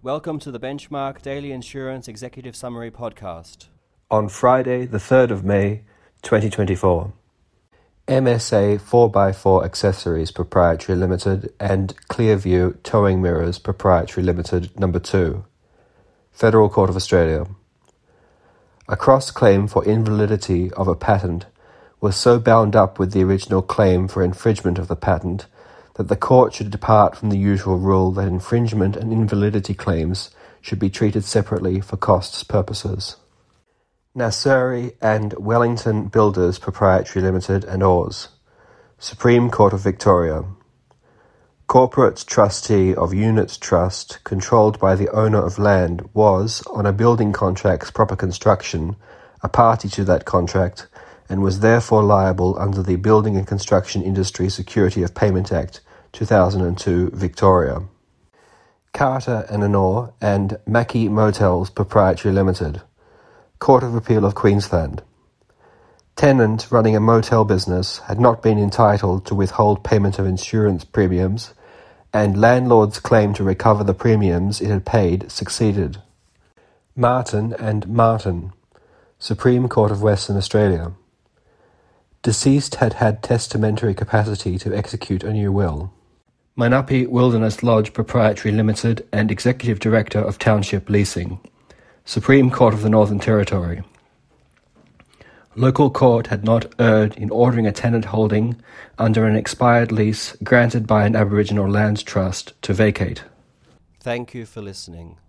Welcome to the Benchmark Daily Insurance Executive Summary Podcast. On Friday, the 3rd of May, 2024. MSA 4x4 Accessories Proprietary Limited and Clearview Towing Mirrors Proprietary Limited No. 2. Federal Court of Australia. A cross-claim for invalidity of a patent was so bound up with the original claim for infringement of the patent that the court should depart from the usual rule that infringement and invalidity claims should be treated separately for costs purposes. Nasseri and Wellington Builders Proprietary Limited and Oars. Supreme Court of Victoria. Corporate trustee of Units Trust, controlled by the owner of land, was, on a building contract's proper construction, a party to that contract, and was therefore liable under the Building and Construction Industry Security of Payment Act, 2002, Victoria. Carter and Anor and Mackie Motels Proprietary Limited. Court of Appeal of Queensland. Tenant running a motel business had not been entitled to withhold payment of insurance premiums, and landlord's claim to recover the premiums it had paid succeeded. Martin and Martin. Supreme Court of Western Australia. Deceased had had testamentary capacity to execute a new will. Manapi Wilderness Lodge Proprietary Limited and Executive Director of Township Leasing. Supreme Court of the Northern Territory. Local court had not erred in ordering a tenant holding under an expired lease granted by an Aboriginal Lands Trust to vacate. Thank you for listening.